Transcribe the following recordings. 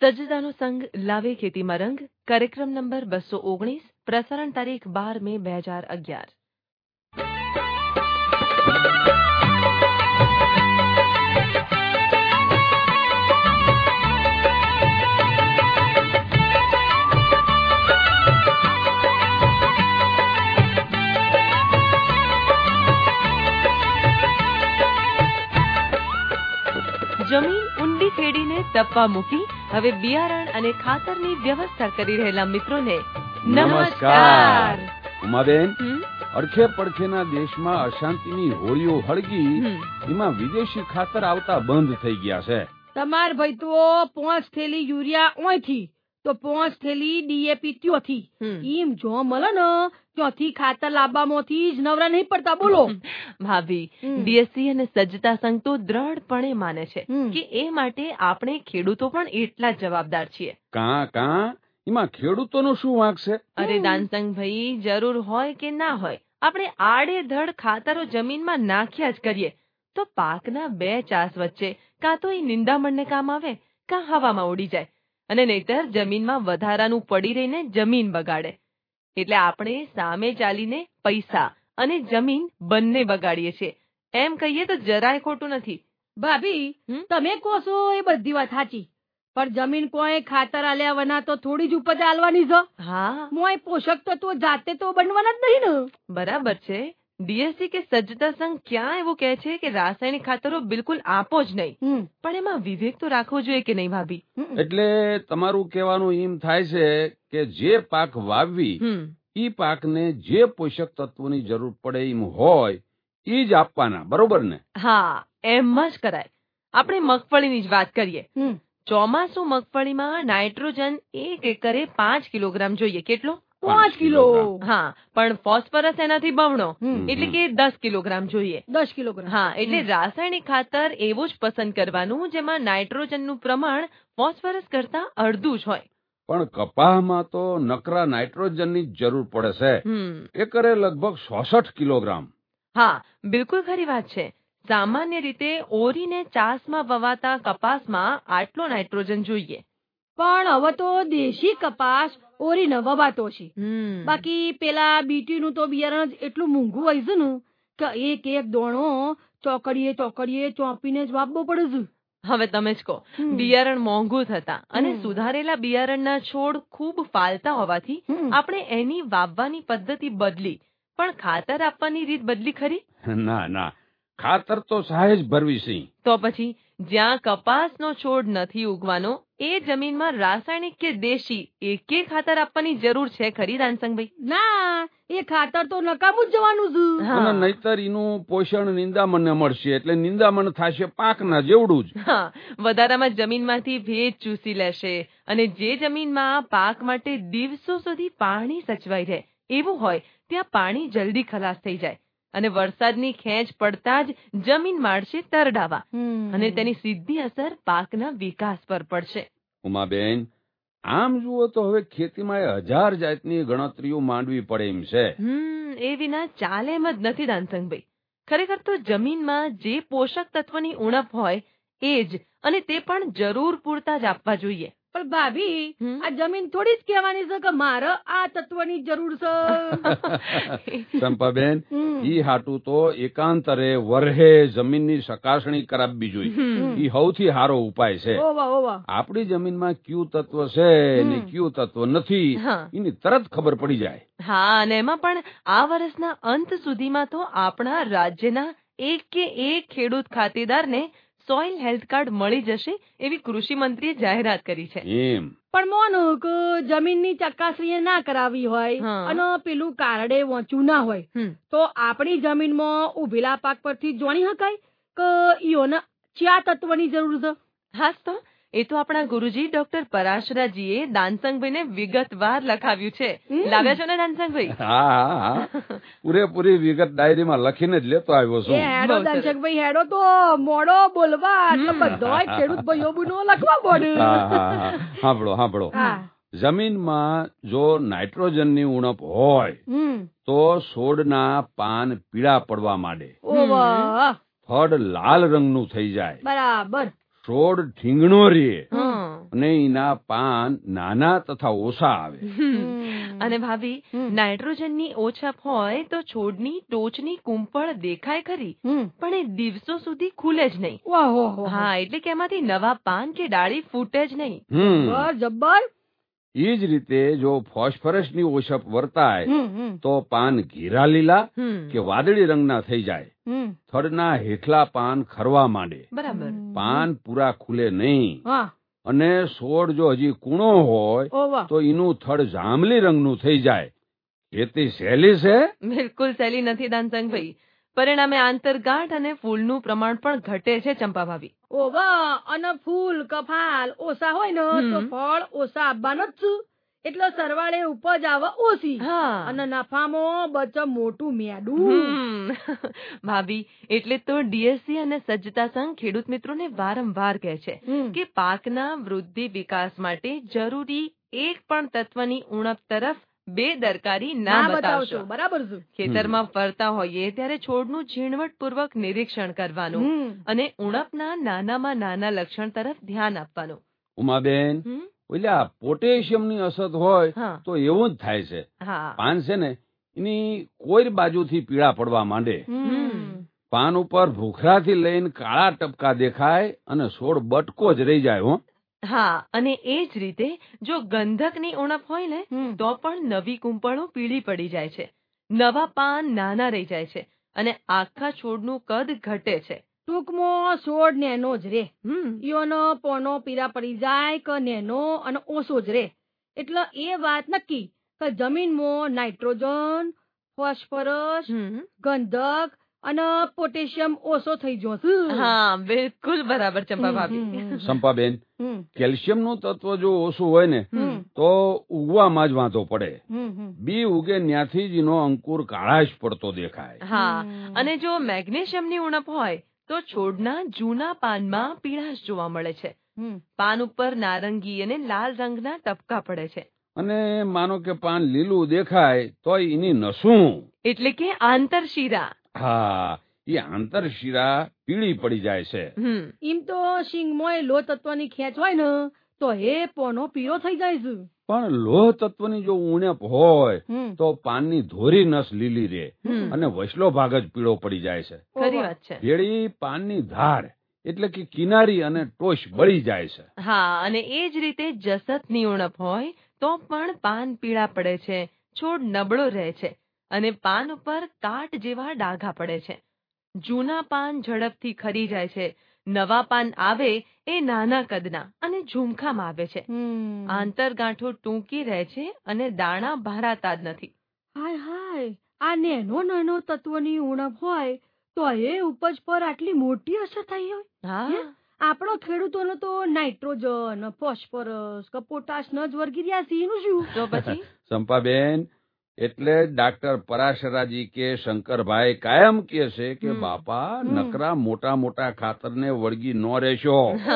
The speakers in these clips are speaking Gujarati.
સજ્જતાનો સંઘ લાવે ખેતીમાં રંગ કાર્યક્રમ નંબર 219 પ્રસારણ તારીખ 12 મે 2011. જમીન ઊંડી ખેડીને તપવા મૂકી હવે બિયારણ અને ખાતરની વ્યવસ્થા કરી રહેલા મિત્રોને નમસ્કાર. ઉમાબેન, અડખે પડખેના દેશમાં અશાંતિની હોળીઓ હળગી, એમાં વિદેશી ખાતર આવતા બંધ થઈ ગયા છે. તમાર ભાઈ તો 5 થેલી યુરિયા ઓયથી તો 5 થેલી ડીએપી ત્યોથી એમ જો મળે ને ત્યોથી ખાતર લાવવામાંથી જ નવરા નહીં પડતા. બોલો ભાભી, ડીએસસી અને સજ્જતા સંઘ તો દ્રઢપણે માને છે કે એ માટે આપણે ખેડૂતો પણ એટલા જ જવાબદાર છીએ. કાં એમાં ખેડૂતોનો શું વાંક છે? અરે દાનસંગ ભાઈ, જરૂર હોય કે ના હોય, આપણે આડેધડ ખાતરો જમીનમાં નાખ્યા જ કરીએ તો પાકના 2 ચાસ વચ્ચે કાં તો એ નિંદામણને કામ આવે કાં હવામાં ઉડી જાય, અને નહીતર જમીનમાં વધારાનું પડી રહીને જમીન બગાડે. એટલે આપણે સામે ચાલીને પૈસા અને જમીન બંને બગાડીએ છીએ. એમ કહીએ તો જરાય ખોટું નથી. ભાભી, તમે કહો છો એ બધી વાત સાચી, પણ જમીન કોઈ ખાતર આલ્યા વના તો થોડી જ ઉપજ આલવાની છે. હા, મોય પોષક તત્વો જાતે તો બનવાના જ નહીં ને. બરાબર છે. ડીએસસી કે સજ્જતા સંઘ ક્યાં એવું કહે છે કે રાસાયણિક ખાતરો બિલકુલ આપો જ નહીં, પણ એમાં વિવેક તો રાખવો જોઈએ કે નહીં ભાભી? એટલે તમારું કહેવાનું એમ થાય છે કે જે પાક વાવવી ઈ પાકને જે પોષક તત્વોની જરૂર પડે એમ હોય ઈ જ આપવાના, બરોબર ને? હા, એમ જ કરાય. આપણે મગફળીની જ વાત કરીએ. ચોમાસુ મગફળીમાં નાઇટ્રોજન 1 એકરે 5 કિલોગ્રામ જોઈએ. કેટલો? 5 કિલો. હા, પણ ફોસ્ફરસ એનાથી બમણો, એટલે કે 10 કિલોગ્રામ જોઈએ. 10 કિલોગ્રામ. હા, એટલે રાસાયણિક ખાતર એવું જ પસંદ કરવાનું જેમાં નાઇટ્રોજનનું પ્રમાણ ફોસ્ફરસ કરતા અડધું જ હોય. પણ કપાસમાં તો નકરા નાઇટ્રોજનની જ જરૂર પડે છે. એકરે લગભગ 66 કિલોગ્રામ. હા, બિલકુલ ખરી વાત છે. સામાન્ય રીતે ઓરીને ચાસમાં વવાતા કપાસમાં આટલો નાઇટ્રોજન જોઈએ. પણ હવે તો દેશી કપાસ ઓરીને વવાતો છે. બાકી પેલા બીટીનું તો બિયારણ જ એટલું મોંઘું હોય છે ને કે એક દોણો ચોકડીએ ચોંપીને જ વાપવો પડે છે. હવે તમે જ કહો, બિયારણ મોંઘું થતા અને સુધારેલા બિયારણના છોડ ખૂબ ફાલતા હોવાથી આપણે એની વાવવાની પદ્ધતિ બદલી, પણ ખાતર આપવાની રીત બદલી ખરી? ના, ખાતર તો સહેજ ભરવી છે. તો પછી જ્યાં કપાસનો છોડ નથી ઉગવાનો એ જમીનમાં રાસાયણિક કે દેશી એકે ખાતર આપવાની જરૂર છે ખરી દાનસંગભાઈ? ના, એ ખાતર તો નકામું જ જવાનું છે. અને નહીતર એનું પોષણ નિંદામણને મળશે, એટલે નિંદામણ થશે પાકના જેવડું જ. હા, વધારામાં જમીનમાંથી ભેજ ચૂસી લેશે, અને જે જમીનમાં પાક માટે દિવસો સુધી પાણી સચવાઈ રહે એવું હોય ત્યાં પાણી જલ્દી ખલાસ થઈ જાય, અને વરસાદની ખેંચ પડતા જ જમીન માંડશે તરડાવા, અને તેની સીધી અસર પાકના વિકાસ પર પડશે. ઉમાબેન, આમ જુઓ તો હવે ખેતીમાં 1000 જાતની ગણતરીઓ માંડવી પડે એમ છે. એ વિના ચાલે એમ જ નથી દાનસંગભાઈ. ખરેખર તો જમીનમાં જે પોષક તત્વની ઉણપ હોય એ જ, અને તે પણ જરૂર પૂરતા જ આપવા જોઈએ. પણ ભાભી, આ જમીન થોડી જ કહેવાની છે કે મારે આ તત્વની જરૂર છે. ચંપાબેન, ઈ હાટું તો એકાંતરે વરહે જમીનની ચકાસણી કરાવવી જોઈએ. ઈ સૌથી સારો ઉપાય છે. આપણી જમીનમાં કયું તત્વ છે ને કયું તત્વ નથી એની તરત ખબર પડી જાય. હા, અને એમાં પણ આ વર્ષના અંત સુધીમાં તો આપણા રાજ્યના એક ખેડૂત ખાતેદારને સોઇલ હેલ્થ કાર્ડ મળી જશે એવી કૃષિ મંત્રીએ જાહેરાત કરી છે. પણ મોનું કે જમીનની ચકાસણી ના કરાવી હોય અને પેલું કાર્ડે વાંચવું ના હોય તો આપણી જમીનમાં ઉભેલા પાક પરથી જાણી શકાય કે ઈઓને કયા તત્વની જરૂર છે? હાસ તો એ તો આપણા ગુરુજી ડોક્ટર પરાશરાજીએ દાનસંગભાઈને વિગતવાર લખાવ્યું છે. લાવ્યા છો ને દાનસંગભાઈ? હા, પૂરેપૂરી વિગત ડાયરીમાં લખીને જ લેતો આવ્યો છું. હેડો દાનસંગભાઈ, હેડો તો મોડો બોલવા એટલે બધાય ખેડૂત ભાઈઓ બનો લખવા પડે. સાંભળો. જમીનમાં જો નાઇટ્રોજનની ઉણપ હોય તો છોડના પાન પીળા પડવા માંડે, ફળ લાલ રંગનું થઈ જાય, બરાબર, છોડ ઠીંગણો રહે, અને એના પાન નાના તથા ઓછા આવે. અને ભાભી, નાઇટ્રોજનની ઓછપ હોય તો છોડની ટોચની કુંપળ દેખાય ખરી, પણ એ દિવસો સુધી ખુલે જ નહીં. હા, એટલે કે એમાંથી નવા પાન કે ડાળી ફૂટે જ નહીં. જબ્બર. એ જ રીતે જો ફોસ્ફરસની ઓછપ વર્તાય તો પાન ઘેરા લીલા કે વાદળી રંગના થઈ જાય. થડના હેઠલા પાન ખરવા માંડે. બરાબર. પાન પૂરા ખુલે નહીં. અને છોડ જો હજી કૂણો હોય તો એનું થડ જાંબલી રંગનું થઈ જાય. ખેતી સહેલી છે? બિલકુલ સહેલી નથી દાનસંગભાઈ. પરિણામે આંતરગાંઠ અને ફૂલનું પ્રમાણ પણ ઘટે છે ચંપા ભાભી. અને ફૂલ કફાલ ઓછા હોય ને તો ફળ ઓછા આવવાનો જ છું. એટલે સરવાળે ઉપજ આવે ઓછી અને નફામાં બચે મોટું મેડું. ભાભી, એટલે તો ડીએસસી અને સજ્જતા સંઘ ખેડૂત મિત્રોને વારંવાર કહે છે કે પાકના વૃદ્ધિ વિકાસ માટે જરૂરી એક પણ તત્વની ઉણપ તરફ બેદરકારી ના બતાવશો. બરાબર છે. ખેતરમાં ફરતા હોઈએ ત્યારે છોડનું ઝીણવટપૂર્વક નિરીક્ષણ કરવાનું અને ઉણપના નાનામાં નાના લક્ષણ તરફ ધ્યાન આપવાનું. ઉમાબેન, ઓલા પોટેશિયમની અસર હોય તો એવું જ થાય છે. પાન છે ને એની કોઈ બાજુથી પીળા પડવા માંડે. પાન ઉપર ભૂખરાથી લઈને કાળા ટપકા દેખાય અને છોડ બટકો જ રહી જાય. હા, અને એ જ રીતે જો ગંધકની ઉણપ હોય ને તો પણ નવી કુંપળો પીળી પડી જાય છે, નવા પાન નાના રહી જાય છે અને આખા છોડનું કદ ઘટે છે. ટૂંકમાં છોડ નેનો જ રે. ઈઓનો પોનો પીરા પડી જાય કે નેનો અને ઓછો જ રે. એટલે એ વાત નક્કી કે જમીનમાં નાઇટ્રોજન, ફોસ્ફરસ, ગંધક અને પોટેશિયમ ઓછો થઈ જશે. હા, બિલકુલ બરાબર ચંપા ભાભી. ચંપાબેન, કેલ્શિયમનું તત્વ જો ઓછું હોય ને તો ઉગવામાં જ વાંધો પડે. બી ઉગે ત્યાંથી જ એનો અંકુર કાળાશ પડતો દેખાય. હા, અને જો મેગ્નેશિયમની ઉણપ હોય તો છોડના જૂના પાનમાં પીળાશ જોવા મળે છે. પાન ઉપર નારંગી અને લાલ રંગના ટપકા પડે છે. અને માનો કે પાન લીલું દેખાય તો એની નસું એટલે કે આંતરશિરા. હા, એ આંતરશિરા પીળી પડી જાય છે. એમ તો શીંગમાં લોહ તત્વની ખેંચ હોય ને તો એ પોનો પીળો થઈ જાય છે. પણ લોહ તત્વની જો ઉણપ હોય તો પાનની ધોરી નસ લીલી રે અને વચલો ભાગ જ પીળો પડી જાય છે. ખરી વાત છે. ભેળી પાનની ધાર એટલે કે કિનારી અને ટોચ બળી જાય છે. હા, અને એ જ રીતે જસતની ઉણપ હોય તો પણ પાન પીળા પડે છે, છોડ નબળો રહે છે અને પાન ઉપર કાટ જેવા ડાઘા પડે છે. જૂના પાન ઝડપથી ખરી જાય છે, નવા પાન આવે એ નાના કદના અને ઝુમખામાં આવે છે. આંતરગાંઠો ટૂંકી રહે છે અને દાણા ભરાતા જ નથી. હાય હાય, આ નેનો નાનો તત્વની ઉણપ હોય તો એ ઉપજ પર આટલી મોટી અસર થઈ હોય. હા, આપણો ખેડૂતોનો તો નાઇટ્રોજન, ફોસ્ફરસ કે પોટાશ ન જ વર્ગી રહ્યા છે. એનું શું? તો પછી સંપાબેન, એટલે ડાક્ટર પરાશરાજી કે શંકરભાઈ કાયમ કહે છે કે બાપા, નકરા મોટા મોટા ખાતરને વળગી ન રહેશો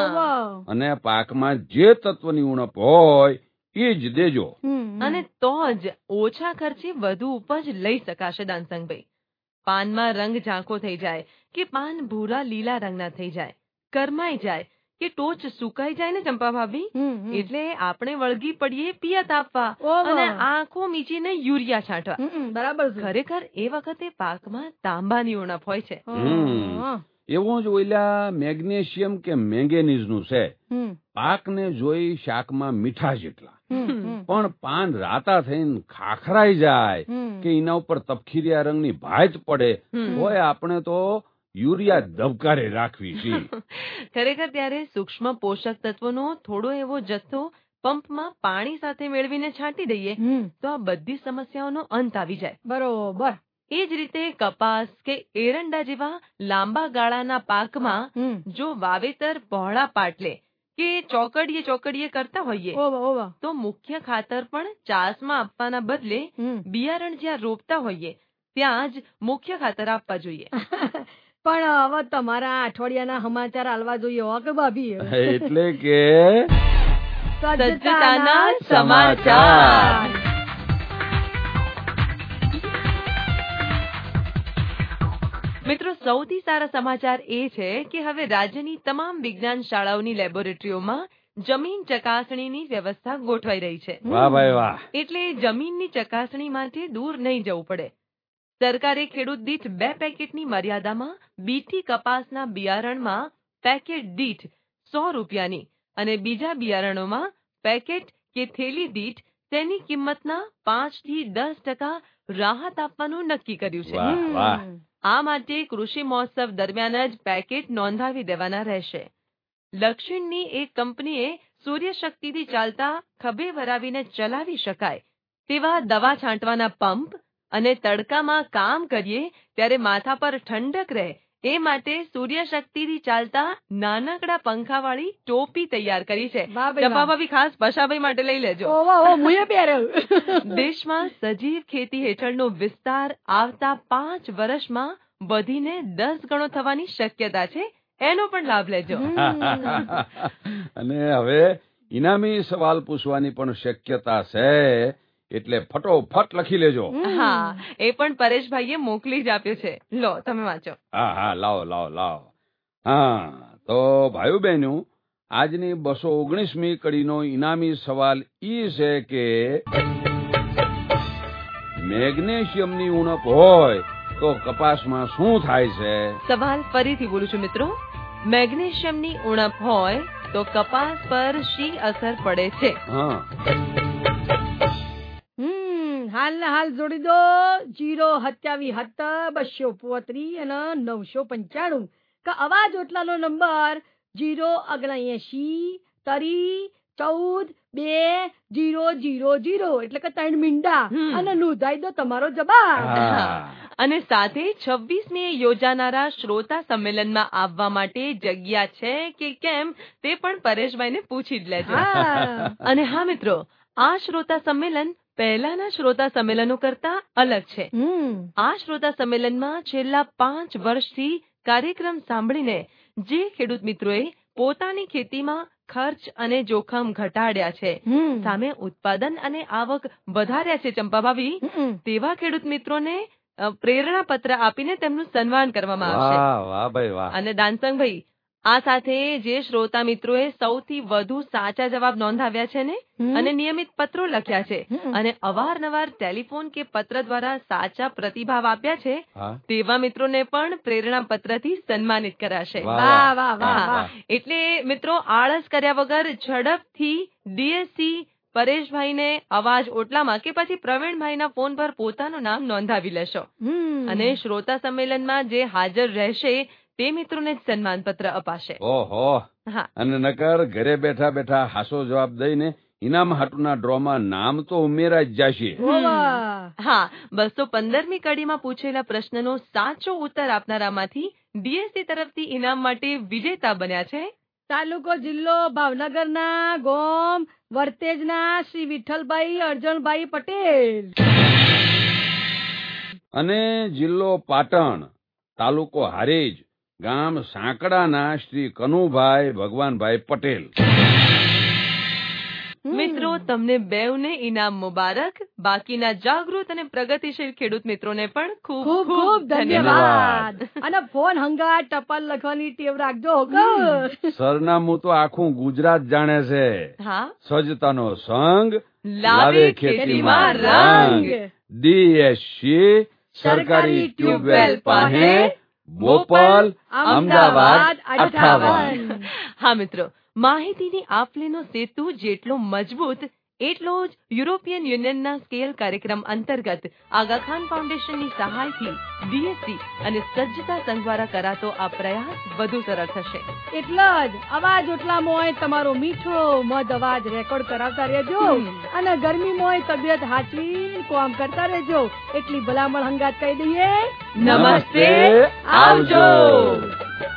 અને પાકમાં જે તત્વની ઉણપ હોય એ જ દેજો. અને તો જ ઓછા ખર્ચે વધુ ઉપજ લઈ શકાશે દાનસંગભાઈ. પાનમાં રંગ ઝાંખો થઈ જાય કે પાન ભૂરા લીલા રંગના થઈ જાય, કરમાઈ જાય કે ટોચ સુકાઈ જાય ને ચંપા ભાભી, એટલે આપણે વળગી પડીએ પિયત આપવા અને આંખો મીચીને યુરિયા છાંટવા. બરાબર. ખરેખર એ વખતે પાકમાં તાંબાની ઉણપ હોય છે. એવું જ ઓલા મેગ્નેશિયમ કે મેંગેનીઝ નું છે. પાકને જોઈ શાકમાં મીઠા જેટલા, પણ પાન રાતા થઈને ખાખરાઈ જાય કે એના ઉપર તપખીરિયા રંગની ભાત પડે હોય આપણે તો યુરિયા ધબકારે રાખવી છે. ખરેખર ત્યારે સૂક્ષ્મ પોષક તત્વોનો થોડો એવો જથ્થો પંપમાં પાણી સાથે મેળવીને છાંટી દઈએ તો આ બધી સમસ્યાઓનો અંત આવી જાય. બરોબર. એ જ રીતે કપાસ કે એરંડા જેવા લાંબા ગાળાના પાકમાં જો વાવેતર પહોળા પાટલે કે ચોકડીએ કરતા હોઈએ તો મુખ્ય ખાતર પણ ચાસમાં આપવાના બદલે બિયારણ જ્યાં રોપતા હોઈએ ત્યાં જ મુખ્ય ખાતર આપવા જોઈએ. પણ હવે તમારા અઠવાડિયાના સમાચાર આલવા જોઈએ કે ભાભી? એટલે કે સજ્જતાના સમાચાર. મિત્રો, સૌથી સારા સમાચાર એ છે કે હવે રાજ્યની તમામ વિજ્ઞાન શાળાઓની લેબોરેટરીઓમાં જમીન ચકાસણીની વ્યવસ્થા ગોઠવાઈ રહી છે. વાહ ભાઈ વાહ. એટલે જમીનની ચકાસણી માટે દૂર નહીં જવું પડે. સરકારે ખેડૂત દીઠ 2 પેકેટની મર્યાદામાં બીટી કપાસના બિયારણમાં પેકેટ દીઠ 100 રૂપિયાની અને બીજા બિયારણોમાં પેકેટ કે થેલી દીઠ તેની કિંમતના 5 થી 10% રાહત આપવાનું નક્કી કર્યું છે. વાહ વાહ. આ માટે કૃષિ મહોત્સવ દરમિયાન જ પેકેટ નોંધાવી દેવાના રહેશે. દક્ષિણની એક કંપનીએ સૂર્યશક્તિથી ચાલતા ખભે ભરાવીને ચલાવી શકાય તેવા દવા છાંટવાના પંપ અને તડકામાં કામ કરીએ ત્યારે માથા પર ઠંડક રહે એ માટે સૂર્યશક્તિથી ચાલતા નાનકડા પંખાવાળી ટોપી તૈયાર કરી છે. જપાભાભી ખાસ પશાભાઈ માટે લઈ લેજો. દેશમાં સજીવ ખેતી હેઠળનો વિસ્તાર આવતા 5 વર્ષમાં વધીને 10 ગણો થવાની શક્યતા છે. એનો પણ લાભ લેજો. અને હવે ઇનામી સવાલ પૂછવાની પણ શક્યતા છે, એટલે ફટોફટ લખી લેજો. હા, એ પણ પરેશભાઈએ મોકલી જ આપ્યો છે. લો, તમે વાંચો. હા, લાવો. હા, તો ભાઈઓ બહેનો, આજની 219મી કડીનો ઇનામી સવાલ ઈ છે કે મેગ્નેશિયમની ઉણપ હોય તો કપાસમાં શું થાય છે? સવાલ ફરીથી બોલું છું મિત્રો. મેગ્નેશિયમની ઉણપ હોય તો કપાસ પર શી અસર પડે છે? હાલ ને હાલ જોડી દો 027 235 અને 995 કે અવાજ ઓટલાનો નંબર 079 30 14 2 000 એટલે કે 3 મિંડા અને નોંધાઈ દો તમારો જવાબ. અને સાથે 26મીએ યોજાનારા શ્રોતા સંમેલનમાં આવવા માટે જગ્યા છે કે કેમ તે પણ પરેશભાઈને પૂછી જ લેજો. અને હા મિત્રો, આ શ્રોતા સંમેલન પહેલાના શ્રોતા સંમેલનો કરતા અલગ છે. આ શ્રોતા સંમેલનમાં છેલ્લા 5 વર્ષથી કાર્યક્રમ સાંભળીને જે ખેડૂત મિત્રોએ પોતાની ખેતીમાં ખર્ચ અને જોખમ ઘટાડ્યા છે, સામે ઉત્પાદન અને આવક વધાર્યા છે ચંપાભાભી, તેવા ખેડૂત મિત્રોને પ્રેરણા પત્ર આપીને તેમનું સન્માન કરવામાં આવશે. વાહ ભાઈ વાહ. અને દાનસંગભાઈ, આ સાથે જે શ્રોતા મિત્રોએ સૌથી વધુ સાચા જવાબ નોંધાવ્યા છે ને અને નિયમિત પત્રો લખ્યા છે અને અવારનવાર ટેલિફોન કે પત્ર દ્વારા સાચા પ્રતિભાવ આપ્યા છે, તેવા મિત્રોને પણ પ્રેરણા પત્રથી સન્માનિત કરાશે. એટલે મિત્રો, આળસ કર્યા વગર ઝડપથી ડીએસસી પરેશભાઈને અવાજ ઓટલામાં કે પછી પ્રવીણભાઈના ફોન પર પોતાનું નામ નોંધાવી લેશો. અને શ્રોતા સંમેલનમાં જે હાજર રહેશે તે મિત્રોને જ સન્માન પત્ર અપાશે. ઓહો. અને નકર ઘરે બેઠા બેઠા હાસો જવાબ દઈને ઇનામ હાટુના ડ્રોમાં નામ તો ઉમેરા જ જશે. હા, 215મી કડીમાં પૂછેલા પ્રશ્નનો સાચો ઉત્તર આપનારામાંથી ડીએસસી તરફથી ઇનામ માટે વિજેતા બન્યા છે તાલુકો જિલ્લો ભાવનગરના ગોમ વર્તેજના શ્રી વિઠ્ઠલભાઈ અર્જણભાઈ પટેલ, અને જિલ્લો પાટણ, તાલુકો હારેજ, ગામ સાંકડાના શ્રી કનુભાઈ ભગવાનભાઈ પટેલ. મિત્રો, તમને બેઉને ઇનામ મુબારક. બાકીના જાગૃત અને પ્રગતિશીલ ખેડૂત મિત્રોને પણ ખૂબ ખૂબ ધન્યવાદ. અને ફોન હંગા ટપાલ લખવાની ટેવ રાખજો. સરનામું તો આખું ગુજરાત જાણે છે. હા, સજતાનો સંગ લાવે ખેતીમાં રંગ. ડીએસસી સરકારી ટ્યુબવેલ પાસે, બોપલ, અમદાવાદ 58. હા મિત્રો, માહિતીની આપ-લેનો સેતુ જેટલો મજબૂત એટલો જ યુરોપિયન યુનિયનના સ્કેલ કાર્યક્રમ અંતર્ગત આગા ખાન ફાઉન્ડેશનની સહાયથી ડીએસસી અને સજ્જતા સંઘ દ્વારા કરાતો આ પ્રયાસ વધુ સરળ થશે. એટલે જ અવાજ ઓટલામાં તમારો મીઠો મધ અવાજ રેકોર્ડ કરાવતા રહેજો અને ગરમીમાં તબિયત હાચવી કામ કરતા રહેજો. એટલી ભલામણ હંગાત કહી દઈએ. નમસ્તે, આવજો.